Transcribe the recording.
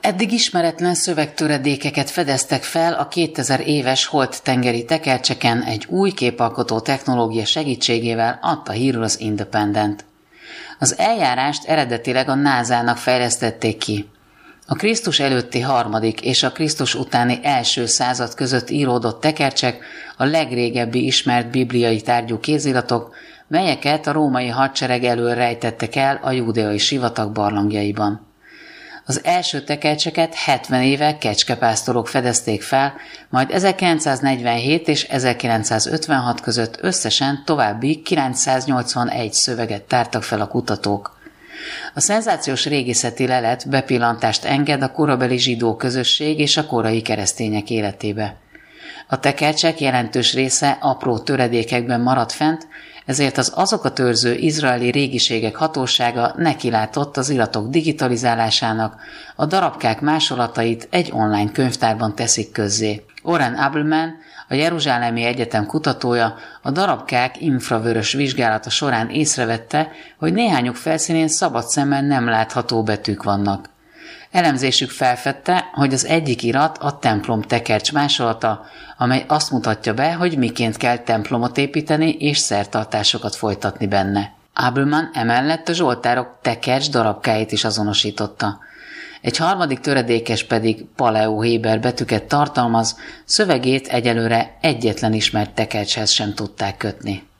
Eddig ismeretlen szövegtöredékeket fedeztek fel a 2000 éves holt-tengeri tekercseken egy új képalkotó technológia segítségével, adta hírül az Independent. Az eljárást eredetileg a NASA-nak fejlesztették ki. A Krisztus előtti 3. és a Krisztus utáni 1. század között íródott tekercsek a legrégebbi ismert bibliai tárgyú kéziratok, melyeket a római hadsereg elől rejtettek el a júdeai sivatag barlangjaiban. Az első tekercseket 70 éve kecskepásztorok fedezték fel, majd 1947 és 1956 között összesen további 981 szöveget tártak fel a kutatók. A szenzációs régészeti lelet bepillantást enged a korabeli zsidó közösség és a korai keresztények életébe. A tekercsek jelentős része apró töredékekben maradt fent, ezért az azokat őrző izraeli régiségek hatósága nekilátott az iratok digitalizálásának, a darabkák másolatait egy online könyvtárban teszik közzé. Oren Abelman, a Jeruzsálemi Egyetem kutatója, a darabkák infravörös vizsgálata során észrevette, hogy néhányuk felszínén szabad szemmel nem látható betűk vannak. Elemzésük felfedte, hogy az egyik irat a templom tekercs másolata, amely azt mutatja be, hogy miként kell templomot építeni és szertartásokat folytatni benne. Abelman emellett a zsoltárok tekercs darabkáit is azonosította. Egy harmadik töredékes pedig paleohéber betűket tartalmaz, szövegét egyelőre egyetlen ismert tekercshez sem tudták kötni.